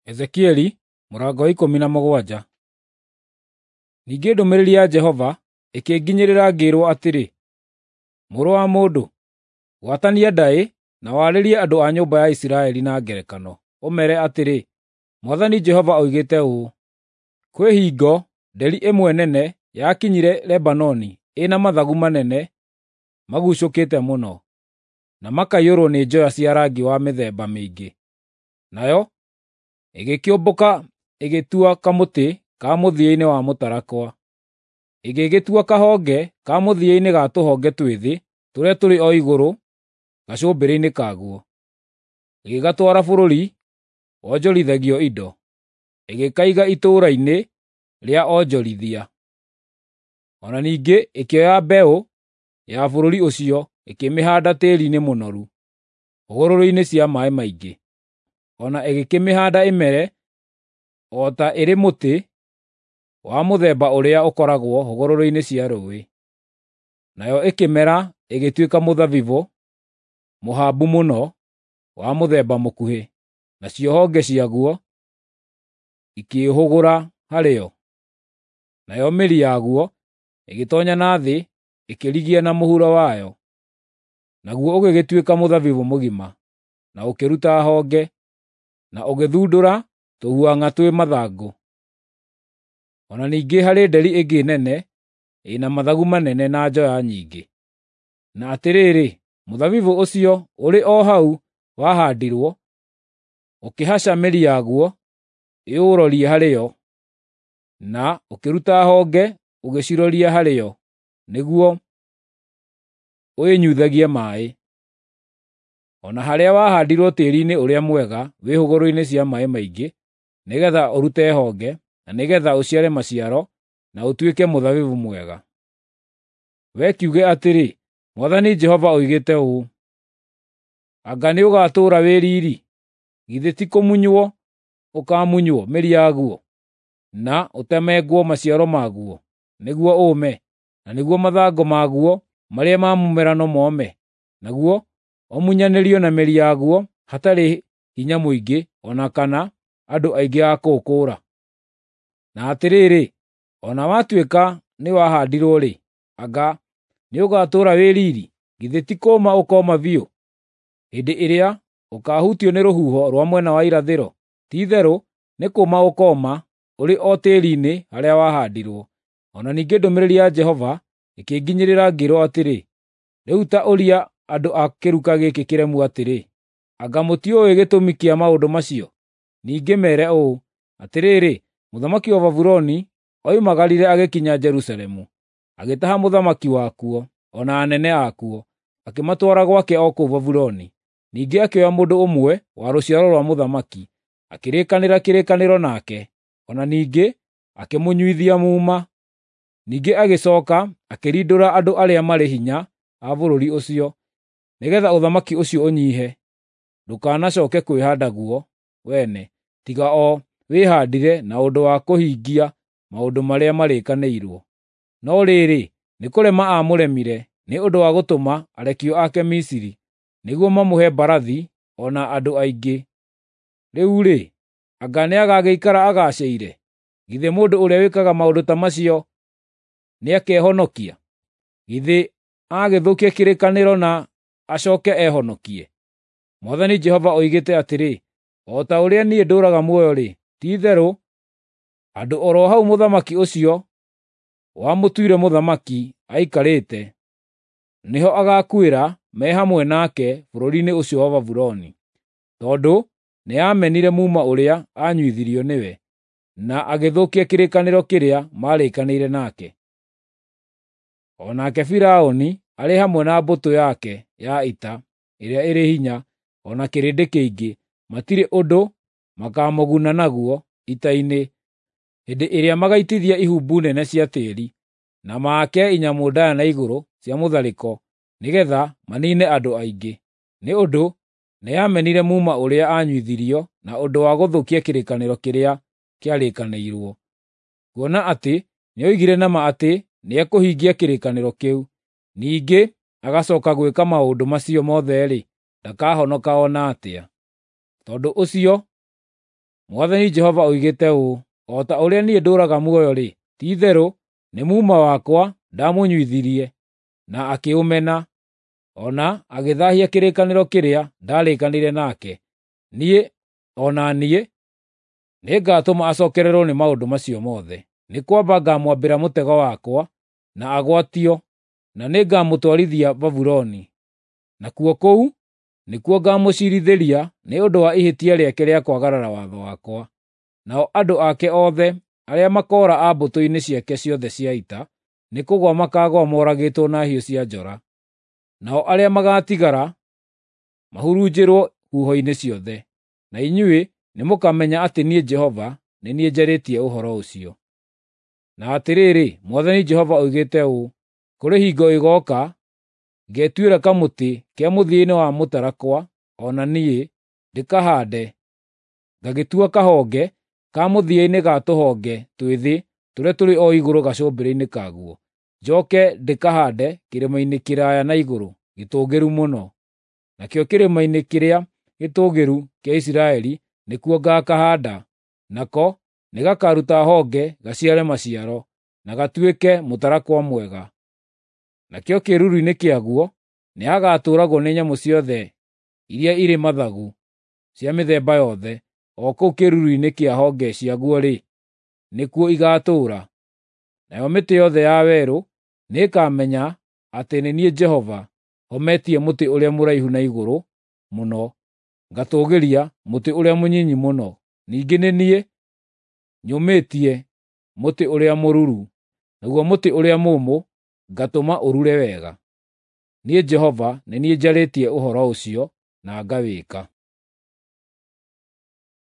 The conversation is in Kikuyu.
Ezekieli mũrango wa 17. Ningĩ ndũmĩrĩri ya Jehova ĩkĩnginyĩrĩra ngĩĩrwo atĩrĩ, mũrũ wa mũndũ, gwatania ndaĩ na warĩrie andũ a nyũmba ya Isiraeli na ngerekano, ũmeere atĩrĩ, Mwathani Jehova oigĩte ũũ: Kwĩ hingo, nderi ĩmwe nene yakinyire Lebanoni ĩna mathagu manene maguucũkĩte mũno, na makaiyũrwo nĩ njoya cia rangi wa mĩthemba mĩingĩ. Nayo ĩgĩkĩũmbũka ĩgĩtua kamũtĩ ka mũthia-inĩ wa mũtarakwa, ĩgĩgĩtua kahonge ka mũthia-inĩ ga tũhonge twĩthĩ tũrĩa tũrĩ o igũrũ gacũmbĩrĩ-inĩ kaguo, ĩgĩgatwara bũrũri wonjorithagio indo, ĩgĩkaiga itũũra-inĩ rĩa onjorithia. O na ningĩ ĩkĩoya mbeũ ya bũrũri ũcio ĩkĩmĩhaanda tĩĩri-inĩ mũnoru, hũgũrũrũ-inĩ cia maaĩ maingĩ, o na ĩgĩkĩmĩhaanda ĩmere o ta ĩrĩ mũtĩ wa mũthemba ũrĩa ũkoragwo hũgũrũrũ-inĩ cia rũũĩ. Nayo ĩkĩmera ĩgĩtuĩka mũthabibũ mũhambu mũno wa mũthemba mũkuhĩ, nacio honge ciaguo ikĩĩhũgũra harĩo. Nayo mĩri yaguo ĩgĩtoonya na thĩ ĩkĩrigia na mũhuro wayo, naguo ũgĩgĩtuĩka mũthabibũ mũgima, na ũkĩruta honge, na ũgĩthundũra tũhuang'a twĩ mathangũ. O na ningĩ harĩ nderi ĩngĩ nene ĩna mathagu manene na njoya nyingĩ. Na atĩrĩrĩ, mũthabibũ ũcio ũrĩ o hau wahaandirwo, ũkĩhaca mĩri yaguo ĩũrorie harĩo, na ũkĩruta honge ũgĩciroria harĩo, nĩguo ũĩnyuithagie maaĩ. O na harĩa wahaandirwo tĩĩri-inĩ ũrĩa mwega wĩ hũgũrũrũ-inĩ cia maaĩ maingĩ, nĩgeetha ũrute honge, na nĩgeetha ũciare maciaro, na ũtuĩke mũthabibũ mwega. Wee kiuge atĩrĩ, Mwathani Jehova oigĩte ũũ: Anga nĩũgatũũra wĩ riiri? Githĩ ti kũmunywo ũkaamunywo mĩri yaguo, na ũtemengwo maciaro maguo, nĩguo ũũme, na nĩguo mathangũ maguo marĩa ma mũmerano mome, naguo ũmunyanĩrio na mĩri yaguo hatarĩ hinya mũingĩ, o na kana andũ aingĩ a kũũkũũra? Na atĩrĩrĩ, o na watuĩka nĩwahaandirwo-rĩ, anga nĩũgatũũra wĩ riiri? Githĩ ti kũũma ũkooma biũ, hĩndĩ ĩrĩa ũkaahutio nĩ rũhuho rwa mwena wa irathĩro? Ti-itherũ nĩ kũũma ũkooma ũrĩ o tĩĩri-inĩ harĩa wahaandirwo. O na ningĩ ndũmĩrĩri ya Jehova ĩkĩnginyĩrĩra ngĩĩrwo atĩrĩ, rĩu ta ũria andũ a kĩruka gĩkĩ kĩremu atĩrĩ, anga mũtiũĩ gĩtũmi kĩa maũndũ macio? Ningĩ meere ũũ, atĩrĩrĩ, mũthamaki wa Babuloni oimagarire agĩkinya Jerusalemu, agĩtaha mũthamaki wakuo, o na anene akuo, akĩmatwara gwake o kũu Babuloni. Ningĩ akĩoya mũndũ ũmwe wa rũciaro rwa mũthamaki, akĩrĩkanĩra kĩrĩkanĩro nake, o na ningĩ akĩmũnyuithia muuma. Ningĩ agĩcooka akĩrindũra andũ arĩa marĩ hinya a bũrũri ũcio, nĩgeetha ũthamaki ũcio ũnyiihe, ndũkanacooke kwĩhaanda guo wene, tiga o wĩhaandire na ũndũ wa kũhingia maũndũ marĩa marĩkanĩirwo. No rĩrĩ, nĩ kũrema aamũremire nĩ ũndũ wa gũtũma arekio ake Misiri, nĩguo mamũhe mbarathi o na andũ aingĩ. Rĩu-rĩ, anga nĩagagĩikara agaacĩire? Githĩ mũndũ ũrĩa wĩkaga maũndũ ta macio nĩakehonokia? Githĩ agĩthũkia kĩrĩkanĩro na acooke ehonokie? Mwathani Jehova oigĩte atĩrĩ, o ta ũrĩa niĩ ndũũraga muoyo-rĩ, ti-itherũ, andũ o ro hau mũthamaki ũcio wamũtuire mũthamaki aikarĩte, nĩho agaakuĩra me hamwe nake bũrũri-inĩ ũcio wa Babuloni, tondũ nĩamenire muuma ũrĩa anyuithirio nĩwe, na agĩthũkia kĩrĩkanĩro kĩrĩa maarĩkanĩire nake. O nake Firaũni arĩ hamwe na mbũtũ yake ya ita ĩrĩa ĩrĩ hinya, o na kĩrĩndĩ kĩingĩ, matirĩ ũndũ makaamũguna naguo ita-inĩ, hĩndĩ ĩrĩa magaitithia ihumbu nene cia tĩĩri, na maake inyamũ ndaaya na igũrũ cia mũtharĩko, nĩgeetha maniine andũ aingĩ, nĩ ũndũ nĩamenire muuma ũrĩa anyuithirio na ũndũ wa gũthũkia kĩrĩkanĩro kĩrĩa kĩarĩkanĩirwo. Kuona atĩ nĩoigire na ma atĩ nĩekũhingia kĩrĩkanĩro kĩu, ningĩ agacooka gwĩka maũndũ macio mothe-rĩ, ndakahonoka o na atĩa. Tondũ ũcio Mwathani Jehova oigĩte ũũ: O ta ũrĩa niĩ ndũũraga muoyo-rĩ, ti-itherũ nĩ muuma wakwa ndamũnyuithirie na akĩũmena, o na agĩthaahia kĩrĩkanĩro kĩrĩa ndarĩkanĩire nake. O na niĩ nĩngatũma acookererwo nĩ maũndũ macio mothe. Nĩ kwamba ngaamwambĩra mũtego wakwa, na agwatio, na nĩngamũtwarithia Babuloni. Nakuo kũu nĩkuo ngaamũciirithĩria nĩ ũndũ wa ihĩtia rĩake rĩa kwagarara watho wakwa. Nao andũ ake othe arĩa makoora a mbũtũ-inĩ ciake ciothe cia ita, nĩkũgũa makaagũa moragĩtwo na hiũ cia njora. Nao arĩa magaatigara mahurunjĩrwo huho-inĩ ciothe. Na inyuĩ nĩmũkamenya atĩ niĩ Jehova nĩ niĩ njarĩtie ũhoro ũcio. Na atĩrĩrĩ, Mwathani Jehova oigĩte ũũ: Kũrĩ hingo ĩgooka, ngetuĩra kamũtĩ kĩa mũthia-inĩ wa mũtarakwa, o na niĩ ndĩkahaande, ngagĩtua kahonge ka mũthia-inĩ ga tũhonge twĩthĩ tũrĩa tũrĩ o igũrũ gacũmbĩrĩ-inĩ kaguo. Njooke ndĩkahaande kĩrĩma-inĩ kĩraaya na igũrũ, gĩtũũgĩru mũno. Nakĩo kĩrĩma-inĩ kĩrĩa gĩtũũgĩru kĩa Isiraeli nĩkuo ngaakahaanda, nako nĩgakaruta honge gaciare maciaro, na gatuĩke mũtarakwa mwega. Nakĩo kĩĩruru-inĩ kĩaguo nĩhagatũũragwo nĩ nyamũ ciothe iria irĩ mathagu cia mĩthemba yothe. O kũu kĩĩruru-inĩ kĩa honge ciaguo-rĩ, nĩkuo igatũũra. Nayo mĩtĩ yothe ya werũ nĩĩkamenya atĩ nĩ niĩ Jehova hometie mũtĩ ũrĩa mũraihu na igũrũ mũno, ngatũũgĩria mũtĩ ũrĩa mũnyinyi mũno. Ningĩ nĩ niĩ nyũmĩtie mũtĩ ũrĩa mũruru, naguo mũtĩ ũrĩa mũũmũ ngatũma ũrure wega. Niĩ Jehova nĩ niĩ njarĩtie ũhoro ũcio, na ngawĩka.